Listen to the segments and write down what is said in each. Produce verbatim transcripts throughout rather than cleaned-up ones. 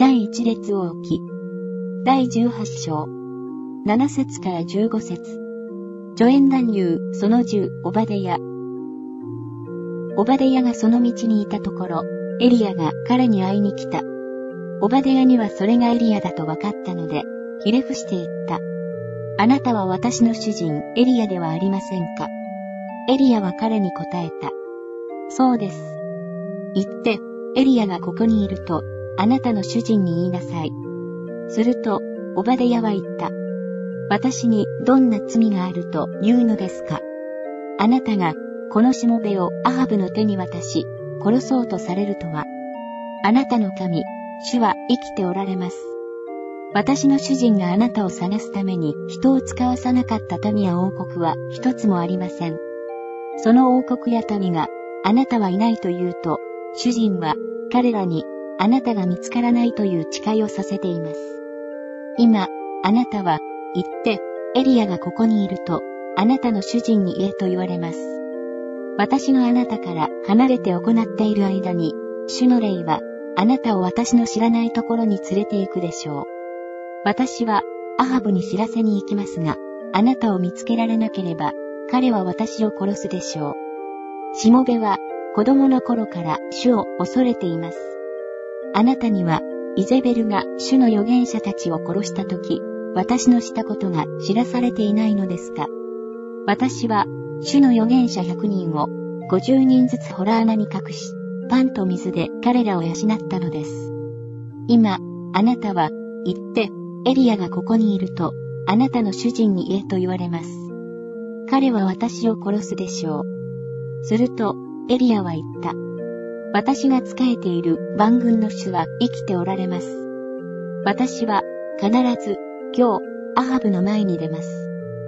第一列を置き、第十八章、七節から十五節。助言男優、その十、オバデヤ。オバデヤがその道にいたところ、エリアが彼に会いに来た。オバデヤにはそれがエリアだと分かったので、ひれ伏して言った。あなたは私の主人、エリアではありませんか。エリアは彼に答えた。そうです。言って、エリアがここにいると、あなたの主人に言いなさい。すると、オバデヤは言った。私にどんな罪があると言うのですか。あなたが、このしもべをアハブの手に渡し、殺そうとされるとは。あなたの神、主は生きておられます。私の主人があなたを探すために人を使わさなかった民や王国は一つもありません。その王国や民が、あなたはいないと言うと、主人は彼らに、あなたが見つからないという誓いをさせています。今、あなたは、言って、エリアがここにいると、あなたの主人に言えと言われます。私があなたから離れて行っている間に、主の霊は、あなたを私の知らないところに連れて行くでしょう。私は、アハブに知らせに行きますが、あなたを見つけられなければ、彼は私を殺すでしょう。しもべは、子供の頃から主を恐れています。あなたには、イゼベルが主の預言者たちを殺したとき、私のしたことが知らされていないのですか。私は、主の預言者百人を、五十人ずつ洞穴に隠し、パンと水で彼らを養ったのです。今、あなたは、言って、エリアがここにいると、あなたの主人に言えと言われます。彼は私を殺すでしょう。すると、エリアは言った。私が仕えている万軍の主は生きておられます。私は必ず今日アハブの前に出ます。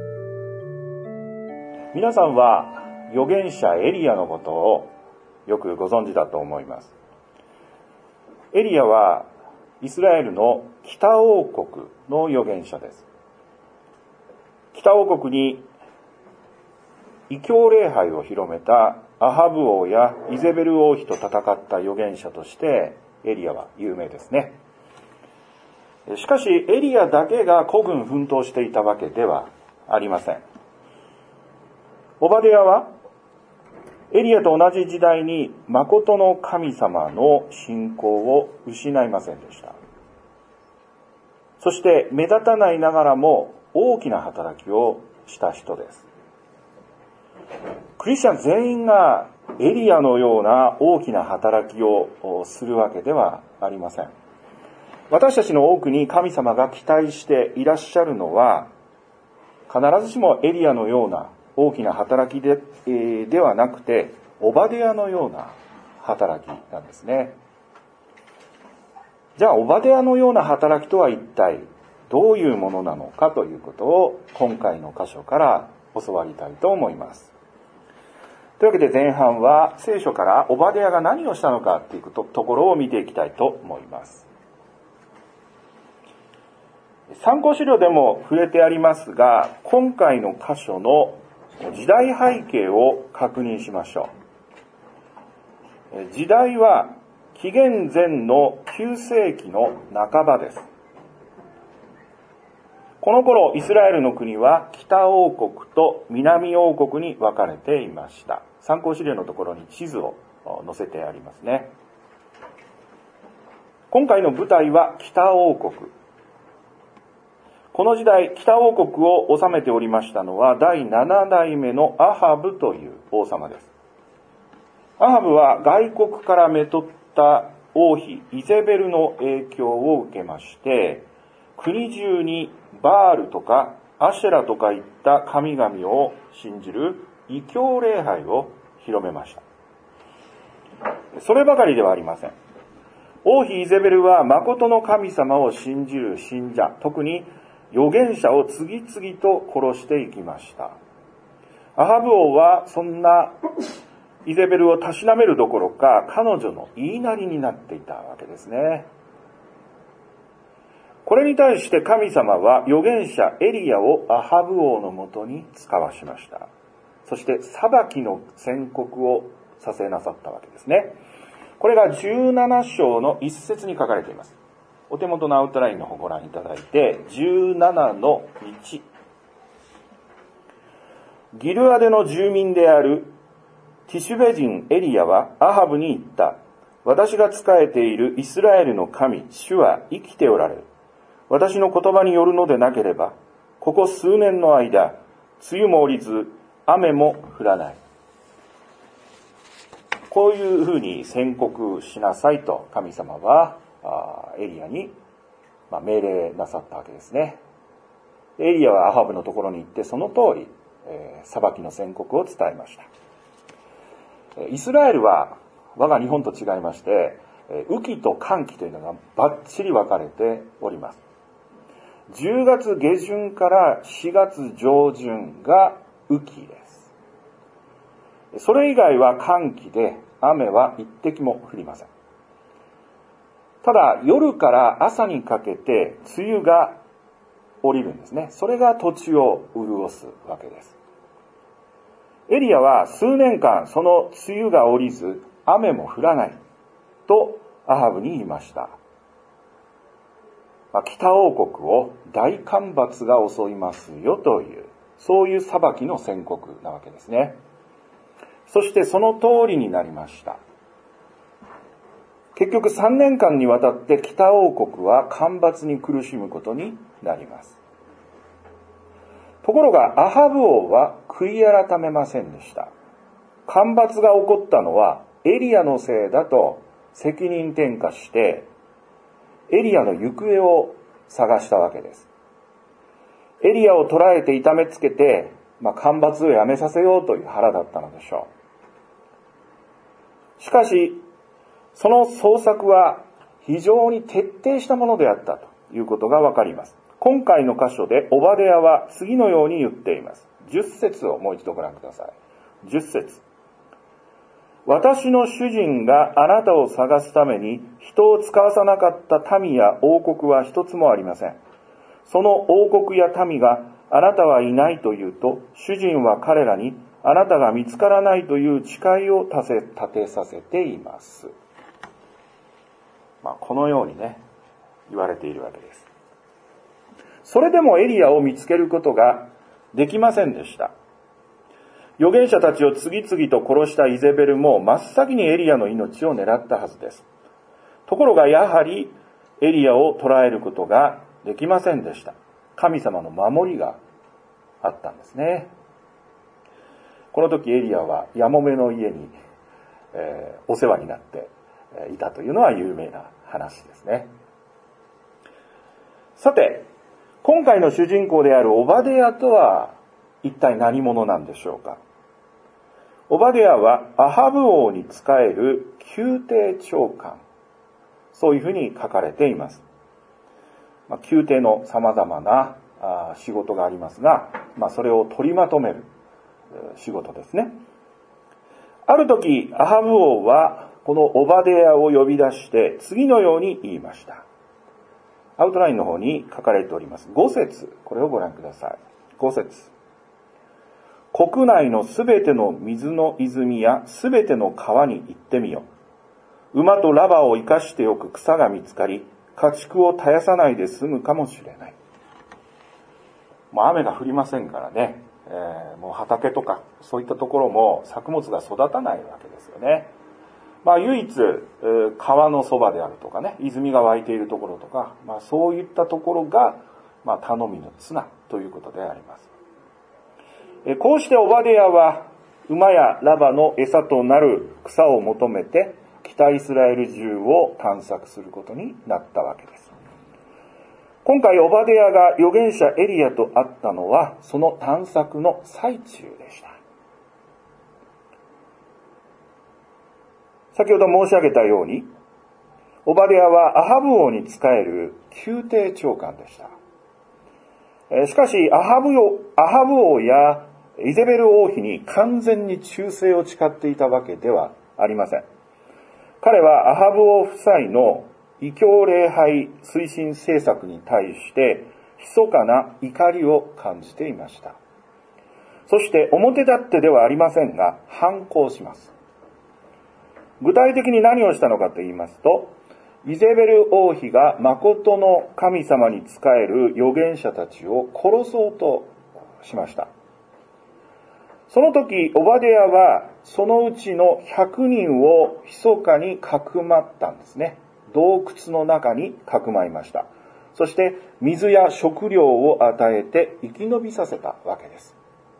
皆さんは預言者エリアのことをよくご存知だと思います。エリアはイスラエルの北王国の預言者です。北王国に異教礼拝を広めたアハブ王やイゼベル王妃と戦った預言者としてエリアは有名ですね。しかしエリアだけが孤軍奮闘していたわけではありません。オバデヤはエリアと同じ時代に誠の神様の信仰を失いませんでした。そして目立たないながらも大きな働きをした人です。クリスチャン全員がエリアのような大きな働きをするわけではありません。私たちの多くに神様が期待していらっしゃるのは、必ずしもエリアのような大きな働きで、えー、ではなくて、オバデヤのような働きなんですね。じゃあ、オバデヤのような働きとは一体どういうものなのかということを今回の箇所から教わりたいと思います。というわけで前半は聖書からオバデヤが何をしたのかというところを見ていきたいと思います。参考資料でも触れてありますが、今回の箇所の時代背景を確認しましょう。時代は紀元前のきゅうせいきの半ばです。この頃イスラエルの国は北王国と南王国に分かれていました。参考資料のところに地図を載せてありますね。今回の舞台は北王国。この時代北王国を治めておりましたのはだいななだいめのアハブという王様です。アハブは外国からめとった王妃イゼベルの影響を受けまして、国中にバールとかアシェラとかいった神々を信じる異教礼拝を広めました。そればかりではありません。王妃イゼベルは誠の神様を信じる信者、特に預言者を次々と殺していきました。アハブ王はそんなイゼベルをたしなめるどころか、彼女の言いなりになっていたわけですね。これに対して神様は預言者エリアをアハブ王のもとに使わしました。そして裁きの宣告をさせなさったわけですね。これがじゅうなな章の一節に書かれています。 お手元のアウトラインの方をご覧いただいて、じゅうななのいち。ギルアデの住民であるティシュベ人エリアはアハブに言った。私が仕えているイスラエルの神、主は生きておられる。私の言葉によるのでなければ、ここ数年の間、梅雨も降りず、雨も降らない。こういうふうに宣告しなさいと神様はエリアに命令なさったわけですね。エリアはアハブのところに行ってその通り、えー、裁きの宣告を伝えました。イスラエルは我が日本と違いまして、雨季と乾季というのがバッチリ分かれております。じゅうがつ下旬からしがつ上旬が雨季です。それ以外は乾季で雨は一滴も降りません。ただ夜から朝にかけて梅雨が降りるんですね。それが土地を潤すわけです。エリアは数年間その梅雨が降りず雨も降らないとアハブに言いました。北王国を大干ばつが襲いますよという、そういう裁きの宣告なわけですね。そしてその通りになりました。結局さんねんかんにわたって北王国は干ばつに苦しむことになります。ところがアハブ王は悔い改めませんでした。干ばつが起こったのはエリアのせいだと責任転嫁してエリアの行方を探したわけです。エリアを捕らえて痛めつけて、まあ、干ばつをやめさせようという腹だったのでしょう。しかしその捜索は非常に徹底したものであったということがわかります。今回の箇所でオバデヤは次のように言っています。じゅっ節をもう一度ご覧ください。じゅっ節。私の主人があなたを探すために人を使わさなかった民や王国は一つもありません。その王国や民があなたはいないと言うと、主人は彼らにあなたが見つからないという誓いを立て、立てさせています。まあ、このようにね、言われているわけです。それでもエリアを見つけることができませんでした。預言者たちを次々と殺したイゼベルも真っ先にエリアの命を狙ったはずです。ところがやはりエリアを捕らえることができませんでした。神様の守りがあったんですね。この時エリアはヤモメの家に、えー、お世話になっていたというのは有名な話ですね。さて、今回の主人公であるオバデヤとは一体何者なんでしょうか。オバデヤはアハブ王に仕える宮廷長官、そういうふうに書かれています。まあ、宮廷の様々なあ仕事がありますが、まあ、それを取りまとめる仕事ですね。ある時アハブ王はこのオバデヤを呼び出して次のように言いました。アウトラインの方に書かれておりますご節、これをご覧ください。ご節。国内のすべての水の泉やすべての川に行ってみよ。馬とラバを生かしておく草が見つかり、家畜を絶やさないで済むかもしれない。もう雨が降りませんからね、えー、もう畑とかそういったところも作物が育たないわけですよね。まあ唯一、えー、川のそばであるとかね、泉が湧いているところとか、まあそういったところが、まあ頼みの綱ということであります。こうしてオバデヤは馬やラバの餌となる草を求めて北イスラエル中を探索することになったわけです。今回オバデヤが預言者エリアと会ったのはその探索の最中でした。先ほど申し上げたようにオバデヤはアハブ王に仕える宮廷長官でした。しかしアハブ王、アハブ王やイゼベル王妃に完全に忠誠を誓っていたわけではありません。彼はアハブ王夫妻の異教礼拝推進政策に対して密かな怒りを感じていました。そして表立ってではありませんが反抗します。具体的に何をしたのかと言いますと、 イゼベル王妃が誠の神様に仕える預言者たちを殺そうとしました。その時、オバデヤはそのうちのひゃくにんを密かにかくまったんですね。洞窟の中にかくまいました。そして水や食料を与えて生き延びさせたわけです。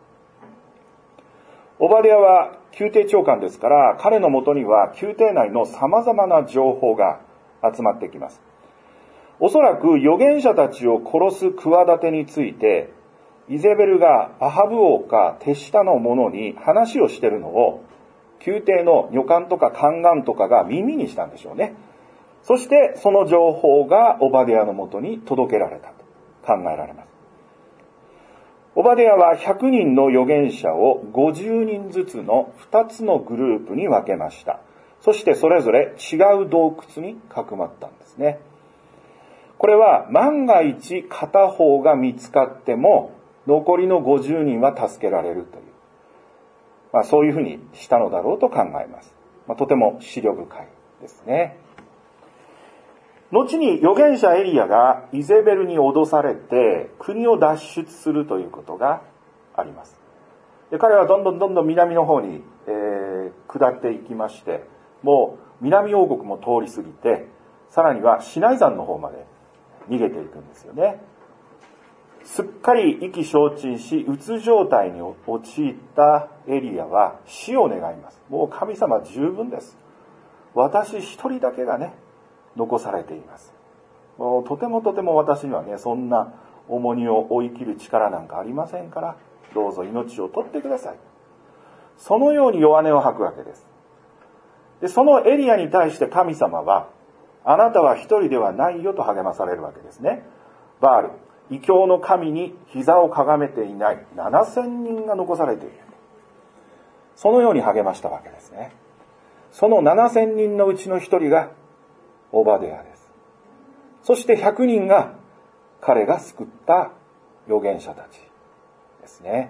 オバデヤは宮廷長官ですから、彼のもとには宮廷内の様々な情報が集まってきます。おそらく預言者たちを殺す企てについて、イゼベルがアハブ王か手下の者に話をしているのを、宮廷の女官とか宦官とかが耳にしたんでしょうね。そしてその情報がオバデヤのもとに届けられたと考えられます。オバデヤはひゃくにんの預言者をごじゅうにんずつのふたつのグループに分けました。そしてそれぞれ違う洞窟にかくまったんですね。これは万が一片方が見つかっても残りのごじゅうにんは助けられるという、まあ、そういうふうにしたのだろうと考えます。まあ、とても思慮深いですね。後に預言者エリヤがイゼベルに脅されて国を脱出するということがあります。で、彼はどんどんどんどん南の方に、えー、下っていきまして、もう南王国も通り過ぎて、さらにはシナイ山の方まで逃げていくんですよね。すっかり意気消沈し、うつ状態に陥ったエリヤは死を願います。もう神様十分です。私一人だけがね、残されています。もうとてもとても私にはね、そんな重荷を追い切る力なんかありませんから、どうぞ命を取ってください。そのように弱音を吐くわけです。で、そのエリヤに対して神様は、あなたは一人ではないよと励まされるわけですね。バール、異教の神に膝をかがめていないななせんにんが残されている。そのように励ましたわけですね。そのななせんにんのうちの一人がオバデヤです。そしてひゃくにんが彼が救った預言者たちですね。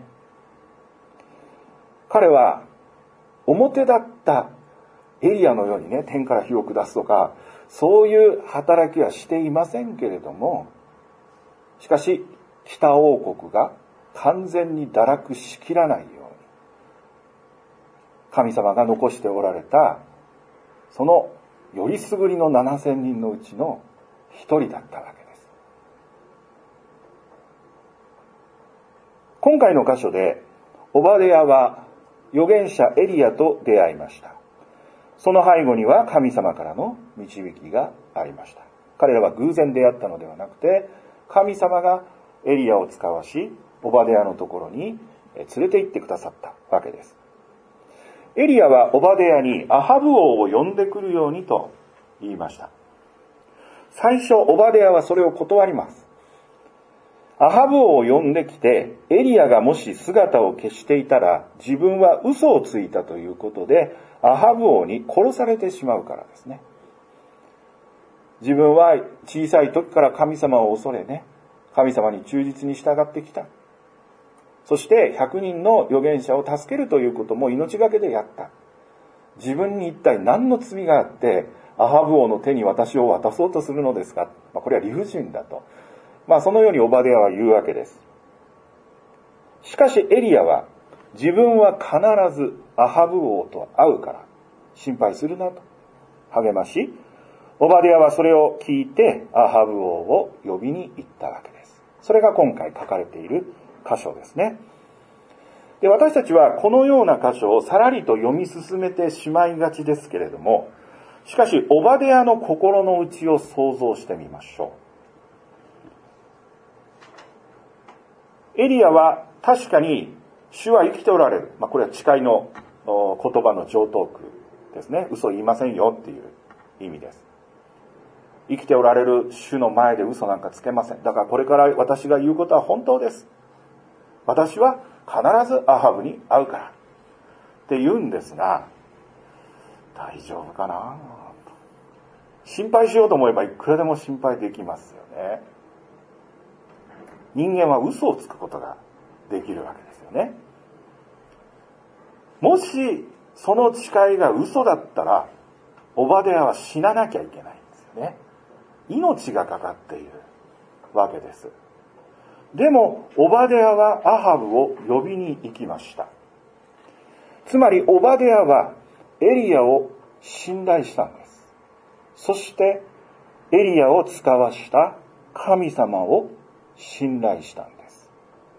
彼は表立ったエリアのようにね、天から火を下すとか、そういう働きはしていませんけれども、しかし北王国が完全に堕落しきらないように、神様が残しておられたそのよりすぐりのななせんにんのうちの一人だったわけです。今回の箇所でオバデヤは預言者エリヤと出会いました。その背後には神様からの導きがありました。彼らは偶然出会ったのではなくて、神様がエリヤを使わし、オバデヤのところに連れて行ってくださったわけです。エリヤはオバデヤにアハブ王を呼んでくるようにと言いました。最初オバデヤはそれを断ります。アハブ王を呼んできて、エリヤがもし姿を消していたら自分は嘘をついたということでアハブ王に殺されてしまうからですね。自分は小さい時から神様を恐れね、神様に忠実に従ってきた。そしてひゃくにんの預言者を助けるということも命がけでやった。自分に一体何の罪があってアハブ王の手に私を渡そうとするのですか。まあ、これは理不尽だと。まあそのようにオバデヤは言うわけです。しかしエリヤは自分は必ずアハブ王と会うから心配するなと励まし、オバデヤはそれを聞いてアハブ王を呼びに行ったわけです。それが今回書かれている箇所ですね。で、私たちはこのような箇所をさらりと読み進めてしまいがちですけれども、しかしオバデヤの心の内を想像してみましょう。エリヤは確かに主は生きておられる。まあ、これは誓いの言葉の常套句ですね。嘘言いませんよっていう意味です。生きておられる主の前で嘘なんかつけません。だからこれから私が言うことは本当です。私は必ずアハブに会うからって言うんですが、大丈夫かな。心配しようと思えばいくらでも心配できますよね。人間は嘘をつくことができるわけですよね。もしその誓いが嘘だったらオバデヤは死ななきゃいけないんですよね、命がかかっているわけです。でもオバデヤはアハブを呼びに行きました。つまりオバデヤはエリヤを信頼したんです。そしてエリヤを使わした神様を信頼したんです。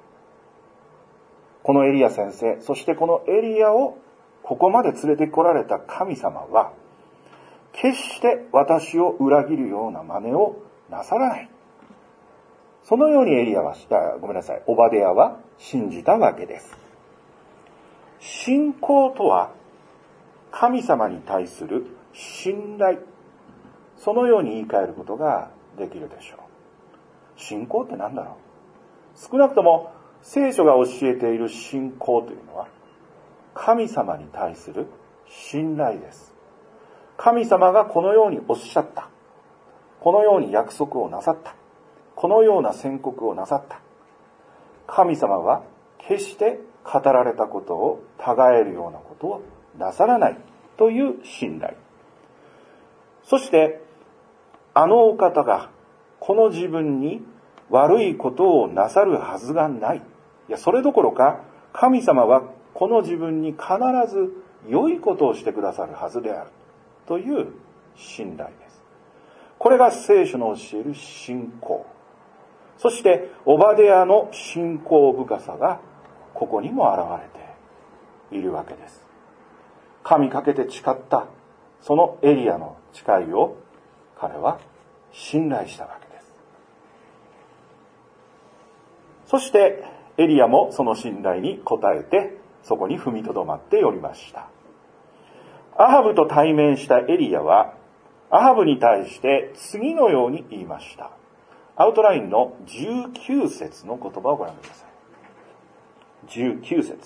このエリヤ先生、そしてこのエリヤをここまで連れてこられた神様は、決して私を裏切るような真似をなさらない。そのようにエリヤは、ごめんなさい、オバデヤは信じたわけです。信仰とは、神様に対する信頼、そのように言い換えることができるでしょう。信仰って何だろう。少なくとも聖書が教えている信仰というのは、神様に対する信頼です。神様がこのようにおっしゃった。このように約束をなさった。このような宣告をなさった。神様は決して語られたことを違えるようなことをなさらないという信頼。そして、あのお方がこの自分に悪いことをなさるはずがない。いや、それどころか、神様はこの自分に必ず良いことをしてくださるはずである。という信頼です。これが聖書の教える信仰。そして、オバデヤの信仰深さが、ここにも現れているわけです。神かけて誓った、そのエリアの誓いを、彼は信頼したわけです。そして、エリアもその信頼に応えて、そこに踏みとどまっておりました。アハブと対面したエリアは、アハブに対して次のように言いました。アウトラインのじゅうきゅう節の言葉をご覧ください。じゅうきゅう節。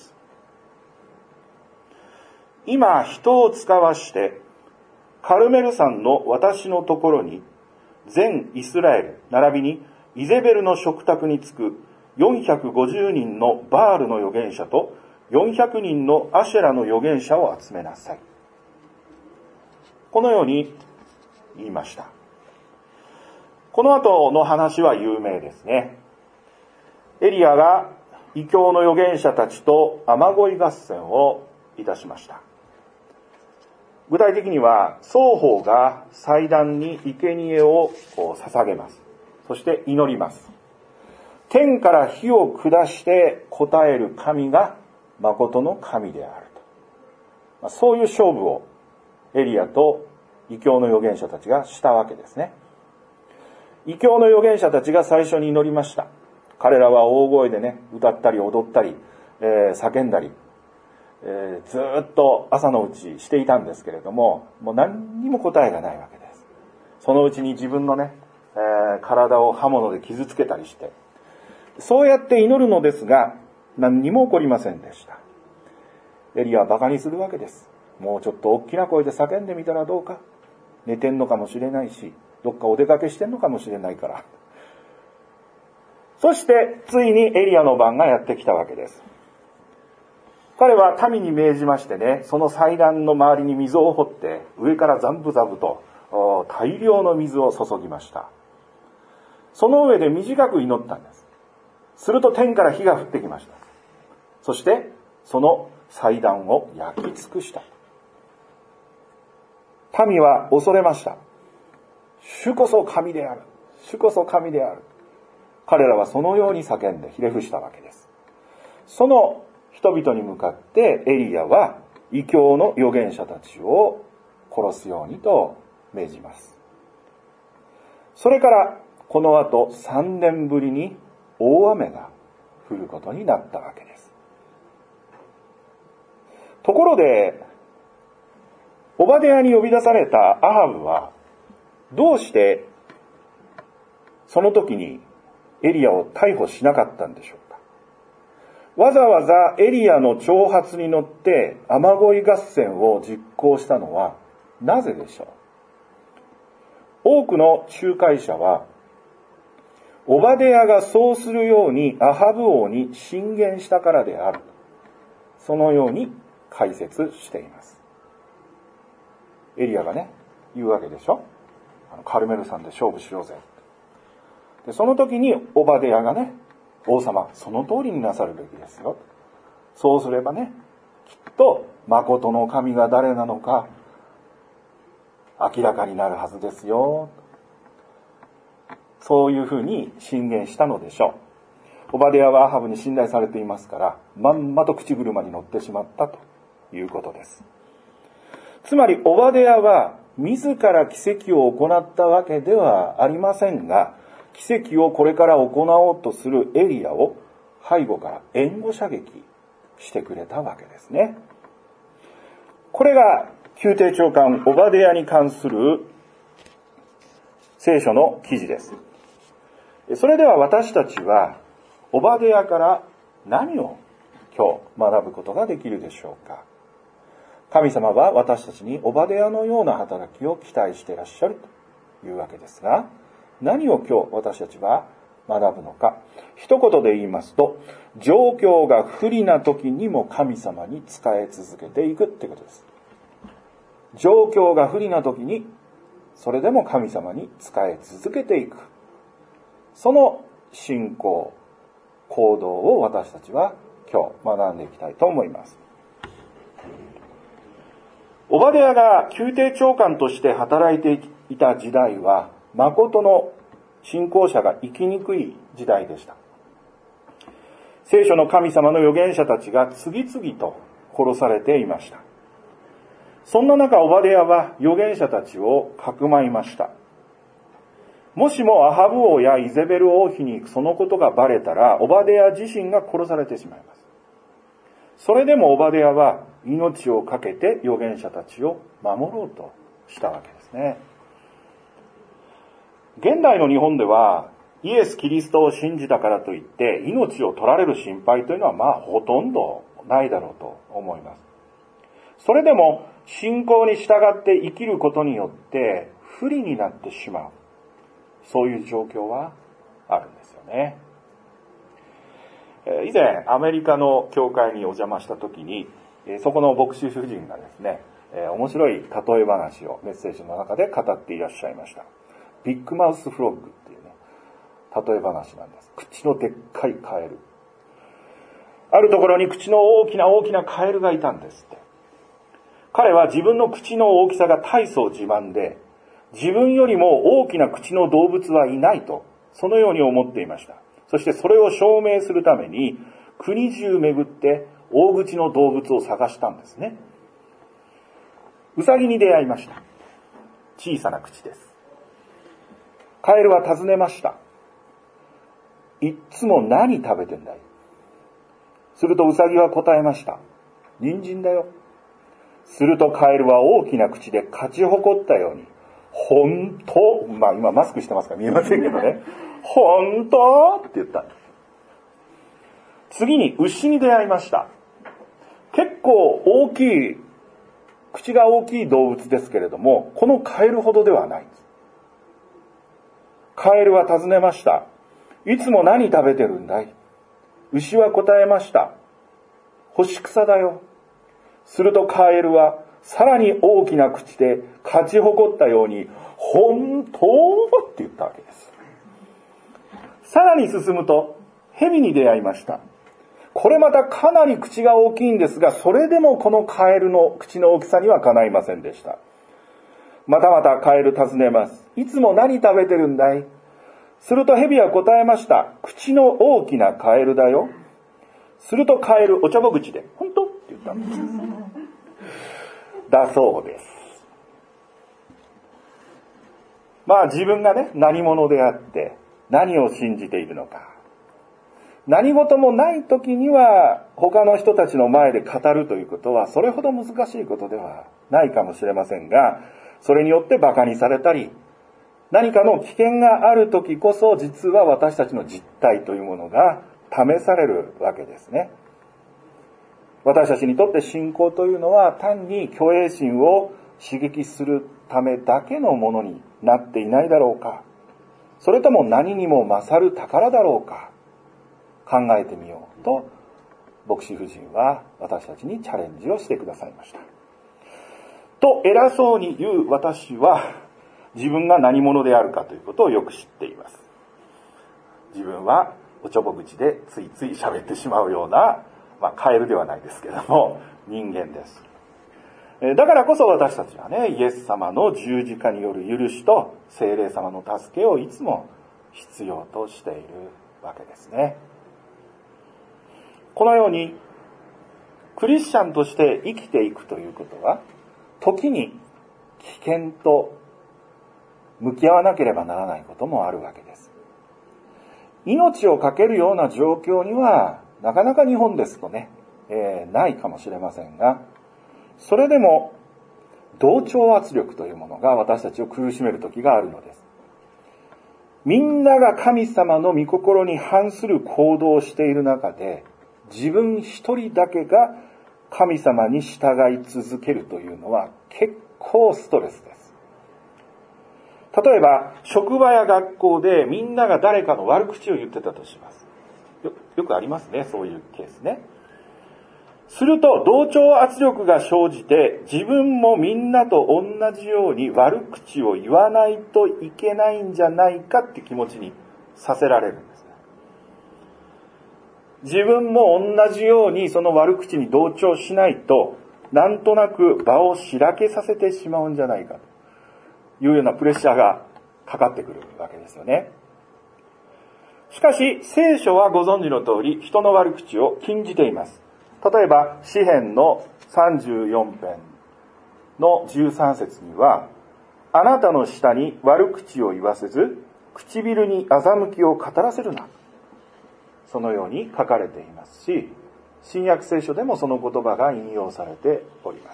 今人を使わして、カルメル山の私のところに、全イスラエル、並びにイゼベルの食卓につくよんひゃくごじゅうにんのバールの預言者とよんひゃくにんのアシェラの預言者を集めなさい。このように言いました。この後の話は有名ですね。エリアが異教の預言者たちと雨乞い合戦をいたしました。具体的には双方が祭壇に生贄を捧げます。そして祈ります。天から火を下して答える神が誠の神であると。そういう勝負をエリアと異教の預言者たちがしたわけですね。異教の預言者たちが最初に祈りました。彼らは大声でね、歌ったり踊ったり、えー、叫んだり、えー、ずーっと朝のうちしていたんですけれども、もう何にも答えがないわけです。そのうちに自分のね、えー、体を刃物で傷つけたりして、そうやって祈るのですが、何にも起こりませんでした。エリアはバカにするわけです。もうちょっと大きな声で叫んでみたらどうか。寝てんのかもしれないし、どっかお出かけしてんのかもしれないから。そしてついにエリアの番がやってきたわけです。彼は民に命じましてね、その祭壇の周りに溝を掘って上からザブザブと大量の水を注ぎました。その上で短く祈ったんです。すると天から火が降ってきました。そしてその祭壇を焼き尽くした。民は恐れました。主こそ神である。主こそ神である。彼らはそのように叫んでひれ伏したわけです。その人々に向かってエリアは異教の預言者たちを殺すようにと命じます。それからこの後さんねんぶりに大雨が降ることになったわけです。ところでオバデヤに呼び出されたアハブはどうしてその時にエリアを逮捕しなかったんでしょうか。わざわざエリアの挑発に乗って雨乞い合戦を実行したのはなぜでしょう。多くの仲介者はオバデヤがそうするようにアハブ王に進言したからである、そのように解説しています。エリアがね言うわけでしょ。 あのカルメル山で勝負しようぜ。でその時にオバデヤがね、王様その通りになさるべきですよ、そうすればね、きっと誠の神が誰なのか明らかになるはずですよ、そういうふうに進言したのでしょう。オバデヤはアハブに信頼されていますから、まんまと口車に乗ってしまったということです。つまりオバデヤは自ら奇跡を行ったわけではありませんが、奇跡をこれから行おうとするエリアを背後から援護射撃してくれたわけですね。これが宮廷長官オバデヤに関する聖書の記事です。それでは私たちはオバデヤから何を今日学ぶことができるでしょうか。神様は私たちにオバデヤのような働きを期待していらっしゃるというわけですが、何を今日私たちは学ぶのか。一言で言いますと、状況が不利な時にも神様に仕え続けていくってことです。状況が不利な時にそれでも神様に仕え続けていく、その信仰行動を私たちは今日学んでいきたいと思います。オバデヤが宮廷長官として働いていた時代は、誠の信仰者が生きにくい時代でした。聖書の神様の預言者たちが次々と殺されていました。そんな中、オバデヤは預言者たちをかくまいました。もしもアハブ王やイゼベル王妃にそのことがバレたら、オバデヤ自身が殺されてしまいます。それでもオバデヤは命を懸けて預言者たちを守ろうとしたわけですね。現代の日本ではイエス・キリストを信じたからといって命を取られる心配というのはまあほとんどないだろうと思います。それでも信仰に従って生きることによって不利になってしまう、そういう状況はあるんですよね。以前アメリカの教会にお邪魔した時に、そこの牧師夫人がですね、面白い例え話をメッセージの中で語っていらっしゃいました。ビッグマウスフロッグっていうね、例え話なんです。口のでっかいカエル。あるところに口の大きな大きなカエルがいたんですって。彼は自分の口の大きさが大層自慢で、自分よりも大きな口の動物はいないと、そのように思っていました。そしてそれを証明するために国中巡って大口の動物を探したんですね。ウサギに出会いました。小さな口です。カエルは尋ねました。いっつも何食べてんだい？するとウサギは答えました。人参だよ。するとカエルは大きな口で勝ち誇ったように、本当、まあ今マスクしてますから見えませんけどね、本当って言ったんです。次に牛に出会いました。結構大きい、口が大きい動物ですけれども、このカエルほどではないんです。カエルは尋ねました。いつも何食べてるんだい？牛は答えました。干し草だよ。するとカエルはさらに大きな口で勝ち誇ったように、本当って言ったわけです。さらに進むと蛇に出会いました。これまたかなり口が大きいんですが、それでもこのカエルの口の大きさにはかないませんでした。またまたカエル尋ねます。いつも何食べてるんだい？すると蛇は答えました。口の大きなカエルだよ。するとカエルお茶ぼ口で、本当って言ったんです。だそうです。まあ自分がね、何者であって何を信じているのか。何事もない時には他の人たちの前で語るということはそれほど難しいことではないかもしれませんが、それによって馬鹿にされたり、何かの危険がある時こそ実は私たちの実態というものが試されるわけですね。私たちにとって信仰というのは単に虚栄心を刺激するためだけのものになっていないだろうか、それとも何にも勝る宝だろうか、考えてみようと牧師夫人は私たちにチャレンジをしてくださいました。と偉そうに言う私は、 自分が何者であるかということをよく知っています。自分はおちょぼ口でついつい喋ってしまうような、まあ、カエルではないですけども、人間です。だからこそ私たちはね、イエス様の十字架による許しと聖霊様の助けをいつも必要としているわけですね。このように、クリスチャンとして生きていくということは、時に危険と向き合わなければならないこともあるわけです。命を懸けるような状況には、なかなか日本ですとね、えー、ないかもしれませんが、それでも同調圧力というものが私たちを苦しめる時があるのです。みんなが神様の御心に反する行動をしている中で、自分一人だけが神様に従い続けるというのは結構ストレスです。例えば、職場や学校でみんなが誰かの悪口を言ってたとします。よ、よくありますね、そういうケースね。すると、同調圧力が生じて、自分もみんなと同じように悪口を言わないといけないんじゃないかって気持ちにさせられるんです。自分も同じようにその悪口に同調しないと、なんとなく場をしらけさせてしまうんじゃないかというようなプレッシャーがかかってくるわけですよね。しかし、聖書はご存知の通り、人の悪口を禁じています。例えば、詩編のさんじゅうよん編のじゅうさん節には、あなたの舌に悪口を言わせず、唇に欺きを語らせるな。そのように書かれていますし、新約聖書でもその言葉が引用されております。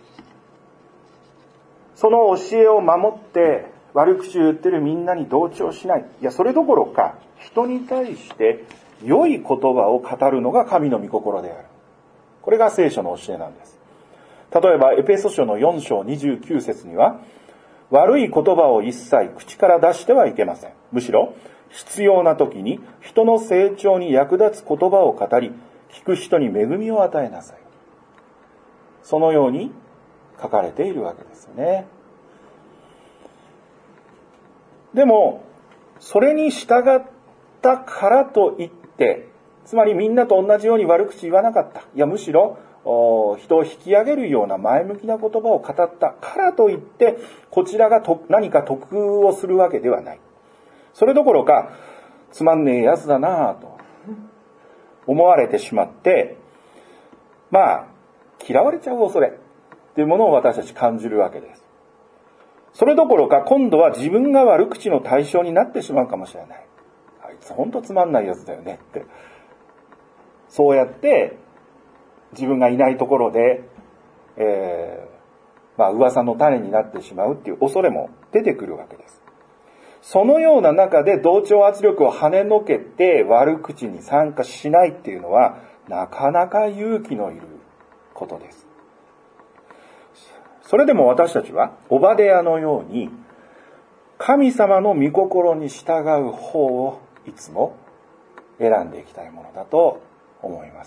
その教えを守って悪口を言ってるみんなに同調しない。いや、それどころか、人に対して良い言葉を語るのが神の御心である。これが聖書の教えなんです。例えば、エペソ書のよん章にじゅうきゅう節には、悪い言葉を一切口から出してはいけません。むしろ、必要な時に人の成長に役立つ言葉を語り、聞く人に恵みを与えなさい。そのように書かれているわけですよね。でも、それに従ったからといって、つまりみんなと同じように悪口言わなかった。いや、むしろ人を引き上げるような前向きな言葉を語ったからといって、こちらがと何か得をするわけではない。それどころか、つまんねえやつだなぁと思われてしまって、まあ、嫌われちゃう恐れというものを私たち感じるわけです。それどころか、今度は自分が悪口の対象になってしまうかもしれない。あいつほんとつまんないやつだよねって。そうやって、自分がいないところで、えー、まあ噂の種になってしまうっていう恐れも出てくるわけです。そのような中で同調圧力を跳ねのけて悪口に参加しないっていうのは、なかなか勇気のいることです。それでも私たちはオバデヤのように神様の御心に従う方をいつも選んでいきたいものだと思います。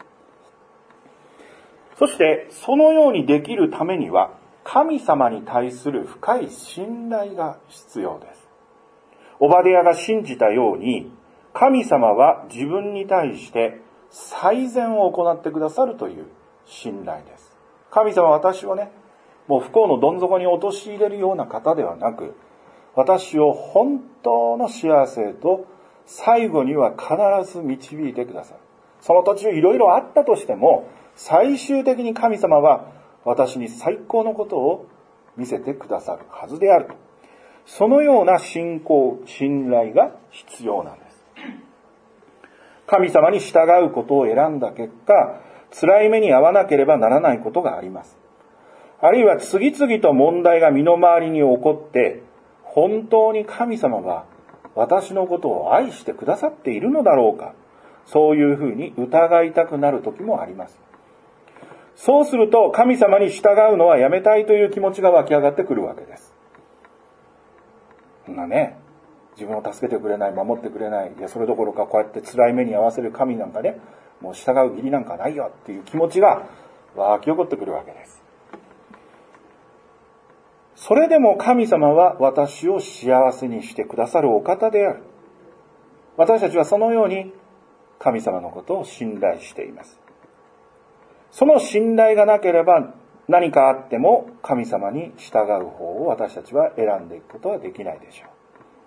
そしてそのようにできるためには神様に対する深い信頼が必要です。オバデヤが信じたように、神様は自分に対して最善を行ってくださるという信頼です。神様は私をね、もう不幸のどん底に陥れるような方ではなく、私を本当の幸せへと最後には必ず導いてくださる。その途中いろいろあったとしても、最終的に神様は私に最高のことを見せてくださるはずである。そのような信仰、信頼が必要なんです。神様に従うことを選んだ結果、辛い目に遭わなければならないことがあります。あるいは次々と問題が身の回りに起こって、本当に神様は私のことを愛してくださっているのだろうか、そういうふうに疑いたくなる時もあります。そうすると神様に従うのはやめたいという気持ちが湧き上がってくるわけです。そんなね、自分を助けてくれない、守ってくれない、いやそれどころかこうやって辛い目に遭わせる神なんかね、もう従う義理なんかないよっていう気持ちが湧き起こってくるわけです。 それでも神様は私を幸せにしてくださるお方である。私たちはそのように神様のことを信頼しています。その信頼がなければ何かあっても神様に従う方を私たちは選んでいくことはできないでしょう。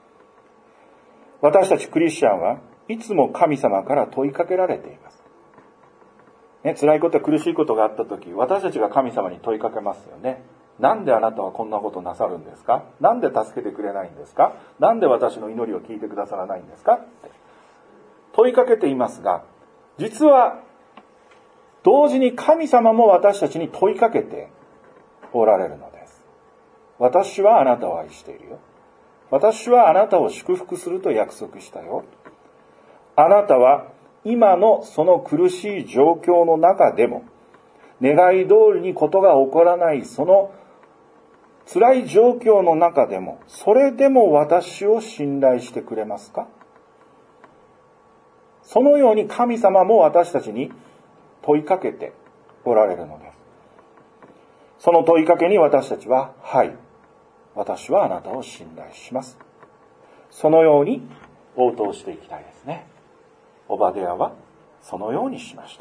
私たちクリスチャンはいつも神様から問いかけられています。ね、辛いことや苦しいことがあったとき、私たちが神様に問いかけますよね。なんであなたはこんなことなさるんですか？なんで助けてくれないんですか？なんで私の祈りを聞いてくださらないんですか？って問いかけていますが、実は同時に神様も私たちに問いかけておられるのです。私はあなたを愛しているよ。私はあなたを祝福すると約束したよ。あなたは今のその苦しい状況の中でも、願い通りにことが起こらないその辛い状況の中でも、それでも私を信頼してくれますか？そのように神様も私たちに問いかけておられるのです。その問いかけに私たちは、はい、私はあなたを信頼します。そのように応答していきたいですね。オバデヤはそのようにしました。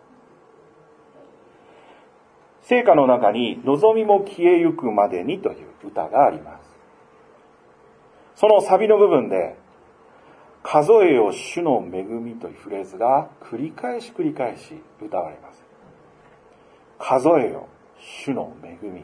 聖歌の中に、望みも消えゆくまでにという歌があります。そのサビの部分で、数えよ主の恵みというフレーズが繰り返し繰り返し歌われます。数えよ主の恵み。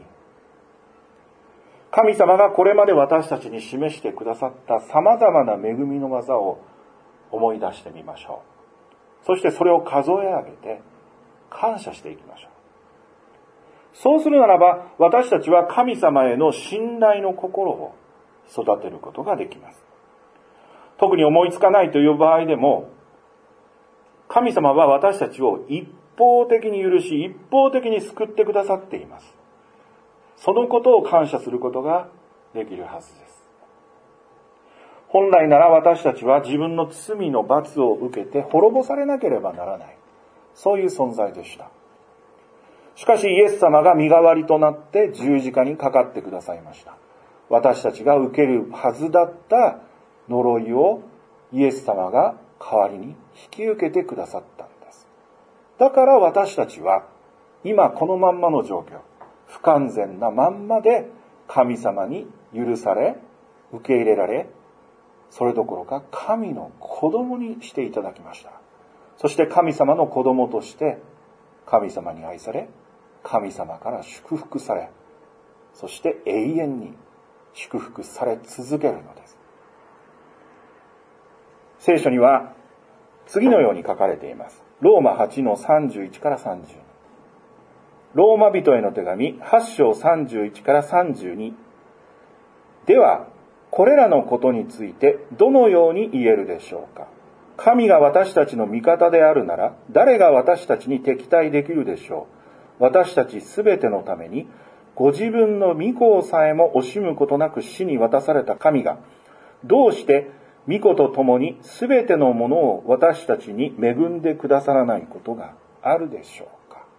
神様がこれまで私たちに示してくださった様々な恵みの技を思い出してみましょう。そしてそれを数え上げて感謝していきましょう。そうするならば、私たちは神様への信頼の心を育てることができます。特に思いつかないという場合でも、神様は私たちを一方的に許し、一方的に救ってくださっています。そのことを感謝することができるはずです。本来なら私たちは自分の罪の罰を受けて滅ぼされなければならない。そういう存在でした。しかしイエス様が身代わりとなって十字架にかかってくださいました。私たちが受けるはずだった呪いをイエス様が代わりに引き受けてくださったんです。だから私たちは今このまんまの状況、不完全なまんまで神様に許され、受け入れられ、それどころか神の子供にしていただきました。そして神様の子供として神様に愛され、神様から祝福され、そして永遠に祝福され続けるのです。聖書には次のように書かれています。ローマはちのさんじゅういちからさんじゅうに。ローマ人への手紙はち章さんじゅういちからさんじゅうに。では、これらのことについてどのように言えるでしょうか。神が私たちの味方であるなら、誰が私たちに敵対できるでしょう。私たちすべてのために、ご自分の御子さえも惜しむことなく死に渡された神が、どうして御子と共にすべてのものを私たちに恵んでくださらないことがあるでしょうか。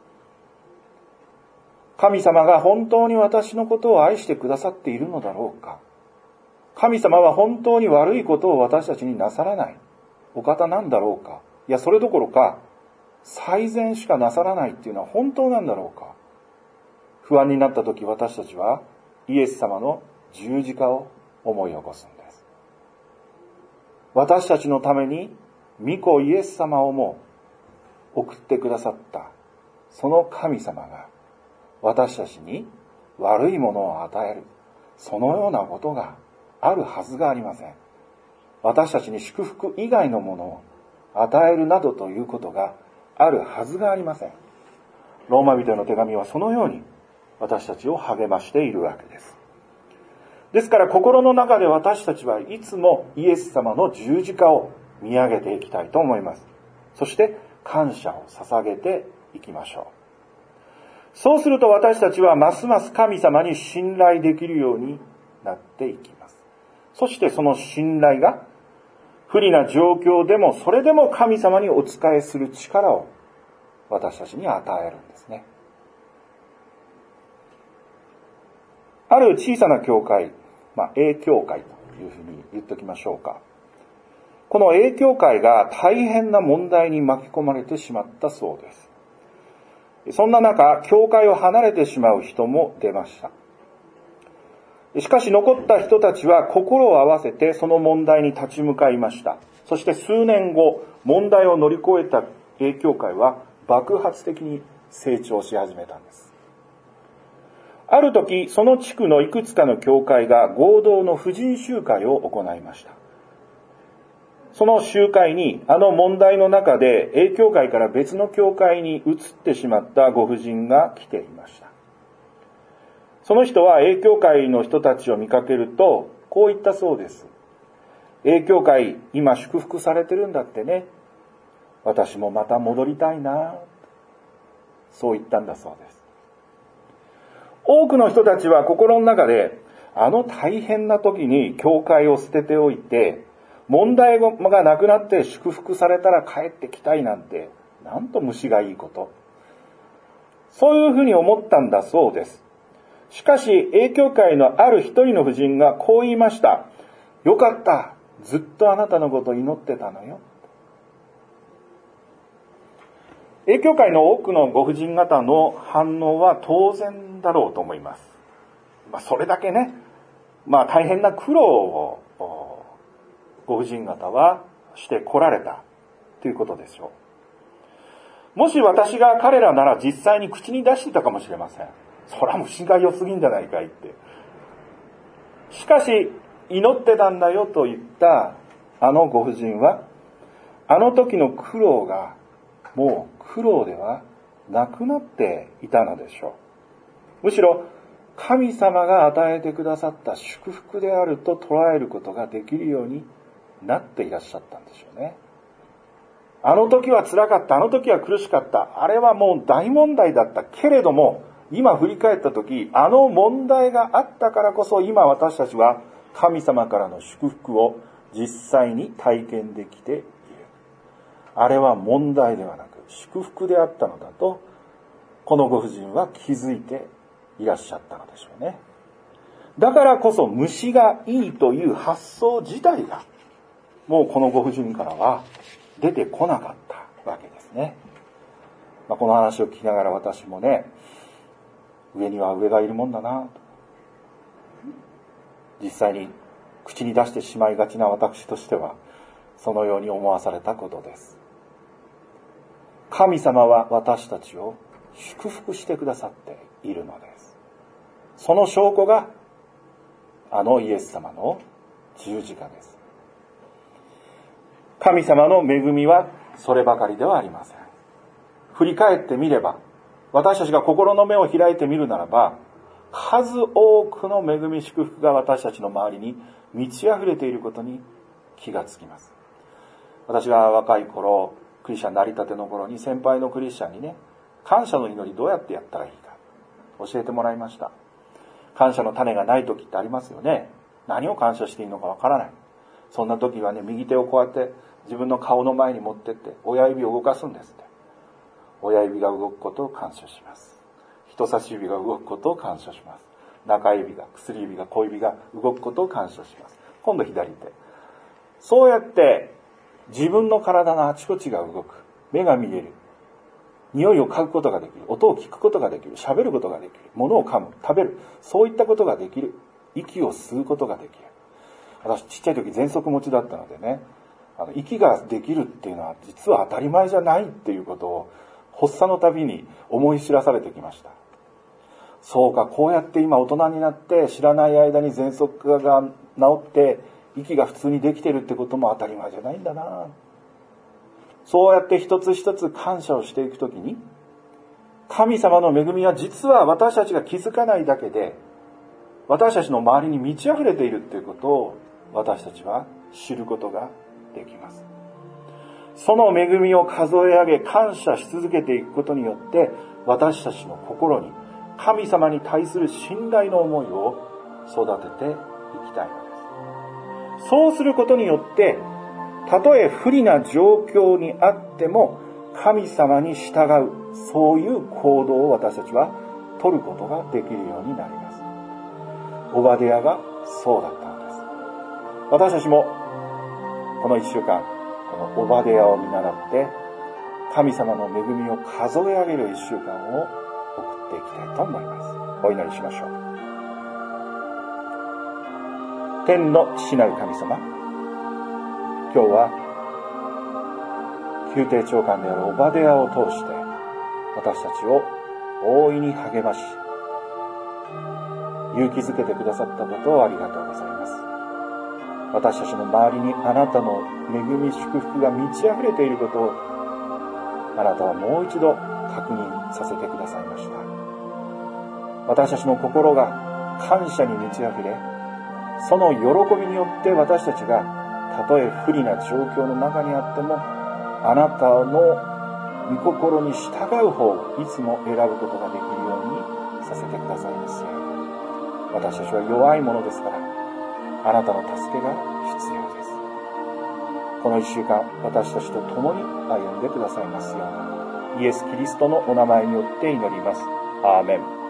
神様が本当に私のことを愛してくださっているのだろうか。神様は本当に悪いことを私たちになさらないお方なんだろうか。いや、それどころか最善しかなさらないっていうのは本当なんだろうか。不安になった時、私たちはイエス様の十字架を思い起こすんです。私たちのために御子イエス様をも送ってくださったその神様が私たちに悪いものを与える、そのようなことがあるはずがありません。私たちに祝福以外のものを与えるなどということがあるはずがありません。ローマ人への手紙はそのように私たちを励ましているわけです。ですから心の中で私たちはいつもイエス様の十字架を見上げていきたいと思います。そして感謝を捧げていきましょう。そうすると私たちはますます神様に信頼できるようになっていきます。そしてその信頼が不利な状況でもそれでも神様にお仕えする力を私たちに与えるんですね。 ある小さな教会、まあ、A教会というふうに言っておきましょうか。この A教会が大変な問題に巻き込まれてしまったそうです。そんな中、教会を離れてしまう人も出ました。しかし残った人たちは心を合わせてその問題に立ち向かいました。そして数年後、問題を乗り越えた A 教会は爆発的に成長し始めたんです。ある時、その地区のいくつかの教会が合同の婦人集会を行いました。その集会にあの問題の中で A 教会から別の教会に移ってしまったご婦人が来ていました。その人は A 教会の人たちを見かけるとこう言ったそうです。A 教会今祝福されてるんだってね。私もまた戻りたいな。そう言ったんだそうです。多くの人たちは心の中であの大変な時に教会を捨てておいて問題がなくなって祝福されたら帰ってきたいなんてなんと虫がいいこと。そういうふうに思ったんだそうです。しかし A 教会のある一人の婦人がこう言いました。よかった。ずっとあなたのことを祈ってたのよ。A 教会の多くのご婦人方の反応は当然だろうと思います。まあ、それだけね、まあ大変な苦労をご婦人方はして来られたということでしょう。もし私が彼らなら実際に口に出していたかもしれません。そら虫が良すぎんじゃないかいって。しかし祈ってたんだよと言ったあのご婦人はあの時の苦労がもう苦労ではなくなっていたのでしょう。むしろ神様が与えてくださった祝福であると捉えることができるようになっていらっしゃったんでしょうね。あの時は辛かった、あの時は苦しかった、あれはもう大問題だったけれども、今振り返った時、あの問題があったからこそ今私たちは神様からの祝福を実際に体験できている。あれは問題ではなく祝福であったのだと、このご婦人は気づいていらっしゃったのでしょうね。だからこそ虫がいいという発想自体がもうこのご婦人からは出てこなかったわけですね。まあ、この話を聞きながら私もね、上には上がいるもんだなと、実際に口に出してしまいがちな私としてはそのように思わされたことです。神様は私たちを祝福してくださっているのです。その証拠があのイエス様の十字架です。神様の恵みはそればかりではありません。振り返ってみれば、私たちが心の目を開いてみるならば、数多くの恵み祝福が私たちの周りに満ち溢れていることに気がつきます。私が若い頃、クリスチャンになりたての頃に先輩のクリスチャンにね、感謝の祈りどうやってやったらいいか教えてもらいました。感謝の種がない時ってありますよね。何を感謝していいのかわからない。そんな時はね、右手をこうやって自分の顔の前に持ってって親指を動かすんですって。親指が動くことを感謝します。人差し指が動くことを感謝します。中指が、薬指が、小指が動くことを感謝します。今度左手。そうやって自分の体のあちこちが動く。目が見える。匂いを嗅ぐことができる。音を聞くことができる。喋ることができる。物を噛む。食べる。そういったことができる。息を吸うことができる。私ちっちゃい時喘息持ちだったのでね、あの息ができるっていうのは実は当たり前じゃないっていうことを発作のたびに思い知らされてきました。そうか、こうやって今大人になって知らない間に喘息が治って息が普通にできてるってことも当たり前じゃないんだな。そうやって一つ一つ感謝をしていくときに、神様の恵みは実は私たちが気づかないだけで私たちの周りに満ち溢れているということを私たちは知ることができます。その恵みを数え上げ感謝し続けていくことによって私たちの心に神様に対する信頼の思いを育てていきたいのです。そうすることによってたとえ不利な状況にあっても神様に従う、そういう行動を私たちは取ることができるようになります。 オバデヤがそうだったのです。私たちもこの一週間、このオバデヤを見習って神様の恵みを数え上げる一週間を送っていきたいと思います。お祈りしましょう。天の父なる神様、今日は宮廷長官であるオバデヤを通して私たちを大いに励まし、勇気づけてくださったことをありがとうございます。私たちの周りにあなたの恵み祝福が満ち溢れていることをあなたはもう一度確認させてくださいました。私たちの心が感謝に満ち溢れ、その喜びによって私たちがたとえ不利な状況の中にあってもあなたの御心に従う方をいつも選ぶことができるようにさせてくださいますように。私たちは弱いものですから、あなたの助けが必要です。この一週間、私たちと共に歩んでくださいますように。イエス・キリストのお名前によって祈ります。アーメン。